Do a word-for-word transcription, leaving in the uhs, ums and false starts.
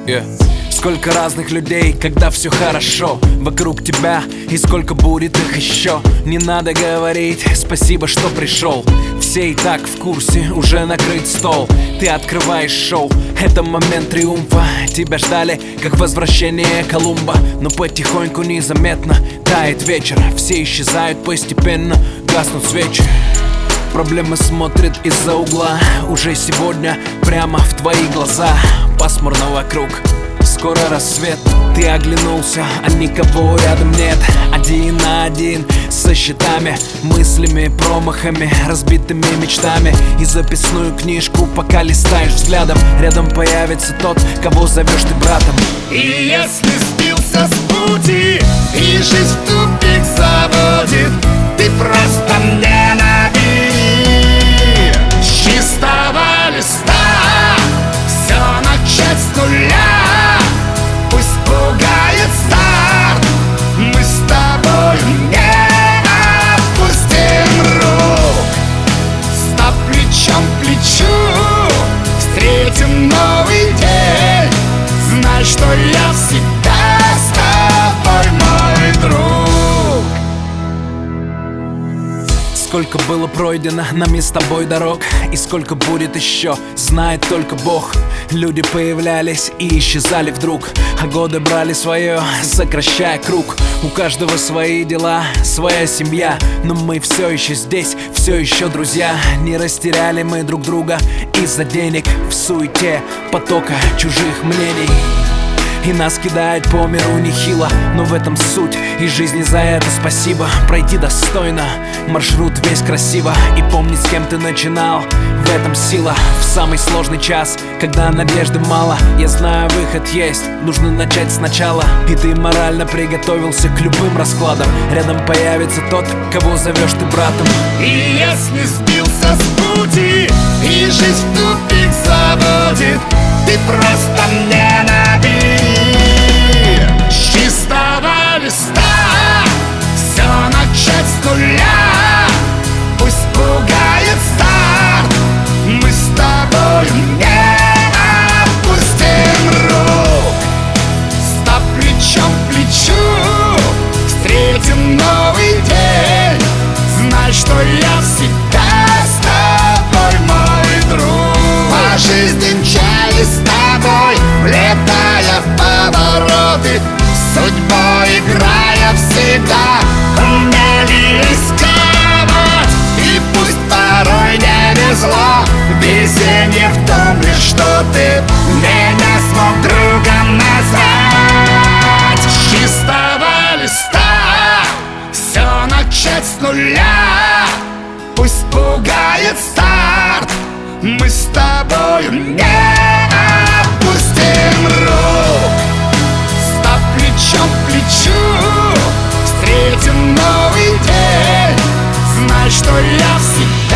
Yeah. Сколько разных людей, когда все хорошо вокруг тебя, и сколько будет их еще. Не надо говорить спасибо, что пришел. Все и так в курсе, уже накрыт стол. Ты открываешь шоу, это момент триумфа. Тебя ждали, как возвращение Колумба. Но потихоньку незаметно тает вечер. Все исчезают постепенно, гаснут свечи. Проблемы смотрят из-за угла. Уже сегодня прямо в твои глаза. Пасмурно вокруг, скоро рассвет. Ты оглянулся, а никого рядом нет. Один на один со счетами, мыслями, промахами, разбитыми мечтами. И записную книжку пока листаешь взглядом. Рядом появится тот, кого зовешь ты братом. И если сбился с пути и жизнь в тупик заводит, ты просто не набери с чистого листа. Все начать с нуля, пусть пугает старт. Мы с тобой не опустим рук. Став плечом к плечу, встретим новый день. Знай, что я всегда с тобой, мой друг. Сколько было пройдено нами с тобой дорог, и сколько будет еще, знает только Бог. Люди появлялись и исчезали вдруг, а годы брали свое, сокращая круг. У каждого свои дела, своя семья, но мы все еще здесь, все еще друзья. Не растеряли мы друг друга из-за денег в суете потока чужих мнений. И нас кидает по миру нехило, но в этом суть, и жизни за это спасибо. Пройти достойно, маршрут весь красиво, и помнить, с кем ты начинал, в этом сила. В самый сложный час, когда надежды мало, я знаю, выход есть, нужно начать сначала. И ты морально приготовился к любым раскладам. Рядом появится тот, кого зовешь ты братом. И если сбился с пути и жизнь в тупик заводит, ты просто не набери с чистого листа. Все начать с нуля, пусть пугает старт. Мы с тобой не опустим рук. Став плечом к плечу, встретим новый день. Знай, что я всегда с тобой, мой друг. По жизни мчались с тобой, влетая в повороты, судьбой играя всегда умели рисковать. И пусть порой не везло, везенье в том лишь, что ты меня смог другом назвать. С чистого листа все начать с нуля, пусть пугает старт. Мы с тобою не опустим рук. Став плечом к плечу, встретим новый день. Знай, что я всегда